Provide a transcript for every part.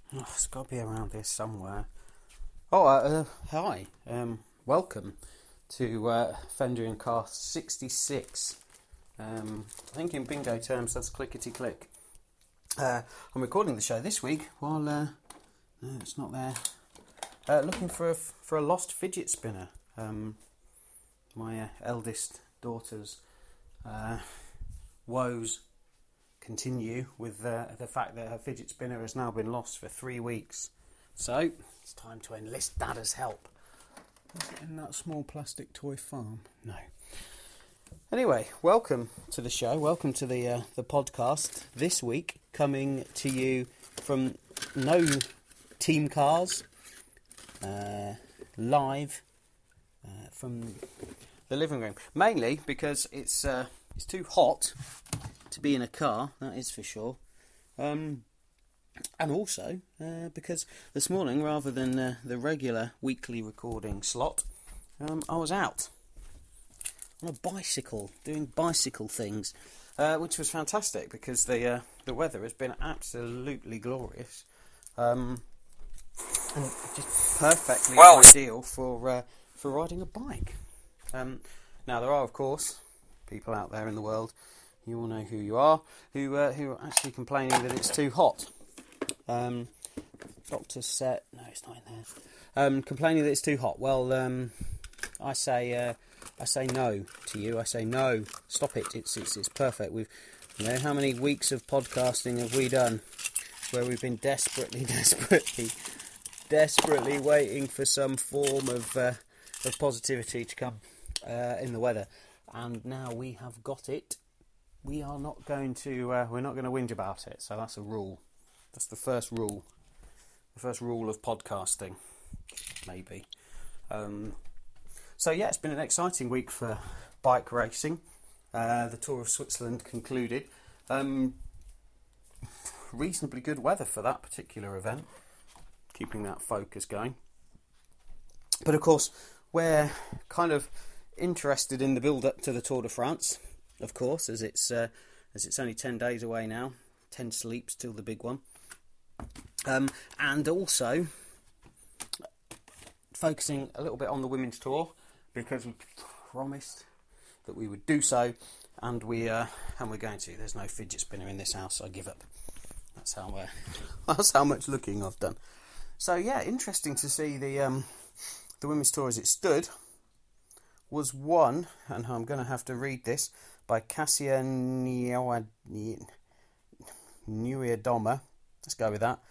Oh, it's got to be around here somewhere. Hi. Welcome to Fender and Cast 66. I think in bingo terms that's clickety click. I'm recording the show this week while no, it's not there. Looking for a lost fidget spinner. My eldest daughter's woes continue with the fact that her fidget spinner has now been lost for 3 weeks. So it's time to enlist Dada's help. Is it in that small plastic toy farm? No. Anyway, welcome to the show. Welcome to the podcast this week, coming to you from no team cars, live from the living room. Mainly because it's too hot to be in a car, that is for sure. And also because this morning, rather than the regular weekly recording slot, I was out on a bicycle, doing bicycle things, which was fantastic because the weather has been absolutely glorious, and just perfectly ideal for riding a bike. Now there are, of course, people out there in the world, you all know who you are, who are actually complaining that it's too hot. Dr. Set, no, it's not in there. Complaining that it's too hot. Well, I say no to you. I say no. Stop it. It's perfect. How many weeks of podcasting have we done where we've been desperately waiting for some form of positivity to come in the weather, and now we have got it. We are not going to we're not going to whinge about it. So that's a rule. That's the first rule. The first rule of podcasting, maybe. So yeah, it's been an exciting week for bike racing. The Tour of Switzerland concluded. Reasonably good weather for that particular event, keeping that focus going. But of course, we're kind of interested in the build-up to the Tour de France, of course, as it's only 10 days away now. 10 sleeps till the big one. And also focusing a little bit on the women's tour, because we promised that we would do so, and we're going to. There's no fidget spinner in this house. I give up. That's how much looking I've done. So yeah, interesting to see the women's tour as it stood. Was won, and I'm going to have to read this, by Kasia Niewiadoma. Let's go with that.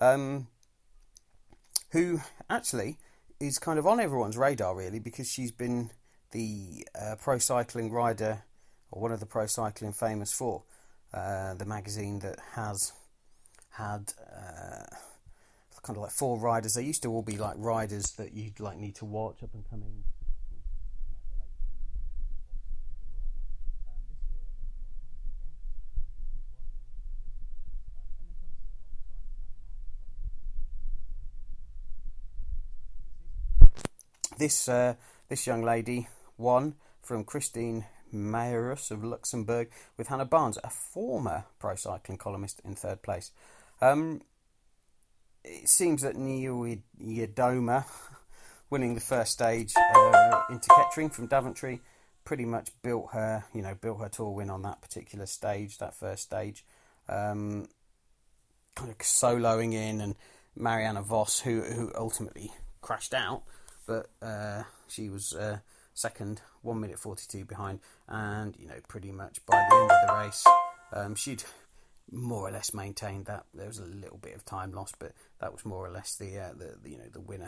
Who actually is kind of on everyone's radar, really, because she's been the pro cycling rider, or one of the Pro Cycling Famous Four, the magazine that has had kind of like 4 riders. They used to all be like riders that you'd like need to watch, up and coming. This young lady won from Christine Mayrus of Luxembourg, with Hannah Barnes, a former pro cycling columnist, in 3rd place. It seems that Niewiadoma, winning the first stage into Kettering from Daventry, pretty much built her tour win on that particular stage, that first stage. Kind of soloing in, and Marianne Vos, who ultimately crashed out, but she was second, 1 minute 42 behind, and pretty much by the end of the race, she'd more or less maintained that. There was a little bit of time lost, but that was more or less the winner.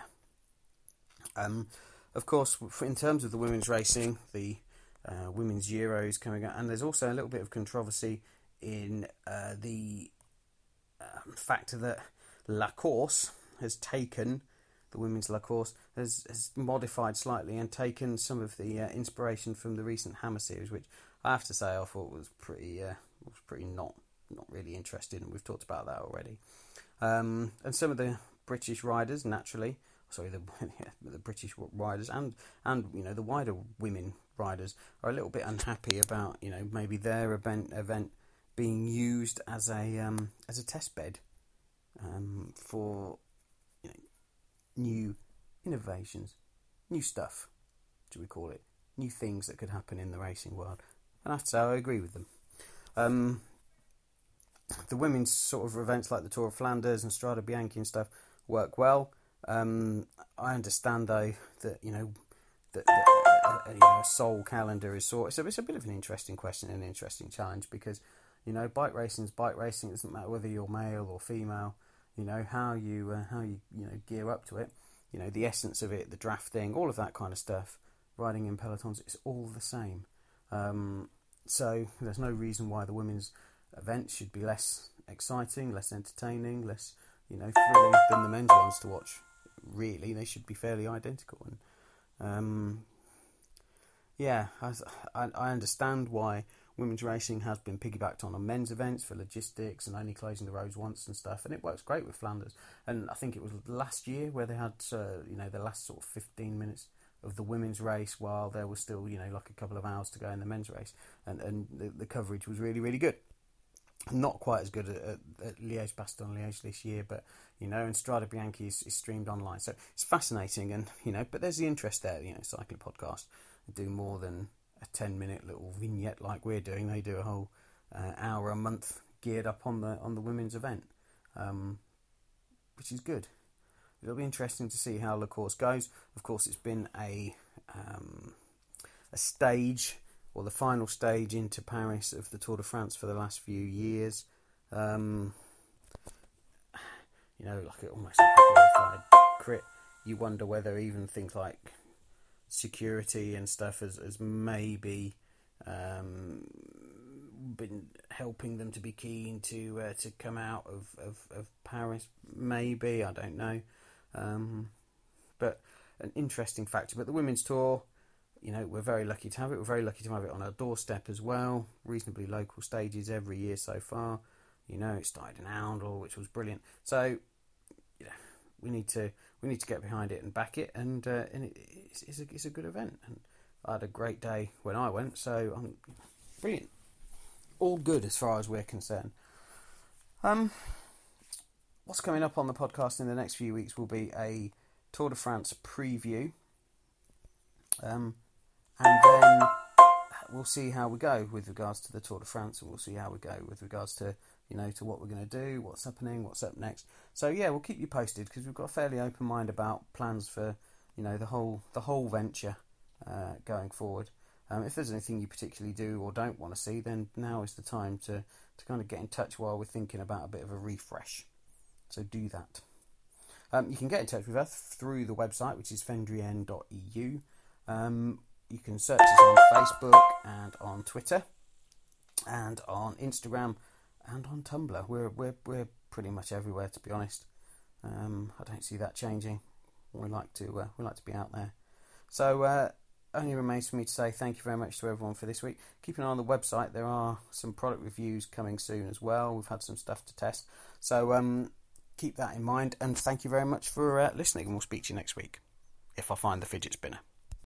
Of course, in terms of the women's racing, the women's Euros coming out, and there's also a little bit of controversy in the fact that La Course has taken. The women's La Course has modified slightly and taken some of the inspiration from the recent Hammer series, which I have to say I thought was pretty not really interested, and we've talked about that already. And some of the British riders, naturally, the British riders and the wider women riders are a little bit unhappy about maybe their event being used as a test bed for new innovations, new stuff, should we call it, new things that could happen in the racing world. And I have to say, I agree with them. The women's sort of events like the Tour of Flanders and Strade Bianche and stuff work well. I understand though that a sole calendar is sort. So it's a bit of an interesting question and an interesting challenge because bike racing is bike racing. It doesn't matter whether you're male or female. How you gear up to it. The essence of it, the drafting, all of that kind of stuff. Riding in pelotons, it's all the same. So there's no reason why the women's events should be less exciting, less entertaining, less thrilling than the men's ones to watch. Really, they should be fairly identical. And I understand why women's racing has been piggybacked on men's events for logistics and only closing the roads once and stuff, and it works great with Flanders. And I think it was last year where they had the last sort of 15 minutes of the women's race while there was still like a couple of hours to go in the men's race, and the coverage was really, really good. Not quite as good at Liège-Bastogne-Liège this year, but and Strade Bianche is streamed online, so it's fascinating. And but there's the interest there. Cycling podcast do more than a 10-minute little vignette like we're doing. They do a whole hour a month geared up on the women's event, which is good. It'll be interesting to see how the course goes. Of course, it's been a stage, or the final stage into Paris of the Tour de France for the last few years. Like almost like a glorified crit. You wonder whether even things like security and stuff has maybe been helping them to be keen to come out of Paris. Maybe, I don't know. But an interesting factor. But the women's tour, we're very lucky to have it. We're very lucky to have it on our doorstep as well. Reasonably local stages every year so far. It started in Oundle, which was brilliant. So, we need to get behind it and back it. And it's a good event. And I had a great day when I went. So, brilliant. All good as far as we're concerned. What's coming up on the podcast in the next few weeks will be a Tour de France preview. And then we'll see how we go with regards to the Tour de France, and we'll see how we go with regards to, to what we're going to do, what's happening, what's up next. So yeah, we'll keep you posted because we've got a fairly open mind about plans for, the whole venture going forward. If there's anything you particularly do or don't want to see, then now is the time to kind of get in touch while we're thinking about a bit of a refresh. So do that. You can get in touch with us through the website, which is fendrien.eu. You can search us on Facebook and on Twitter and on Instagram and on Tumblr. We're pretty much everywhere, to be honest. I don't see that changing. We like to be out there. So only remains for me to say thank you very much to everyone for this week. Keep an eye on the website. There are some product reviews coming soon as well. We've had some stuff to test. So keep that in mind, and thank you very much for listening, and we'll speak to you next week if I find the fidget spinner.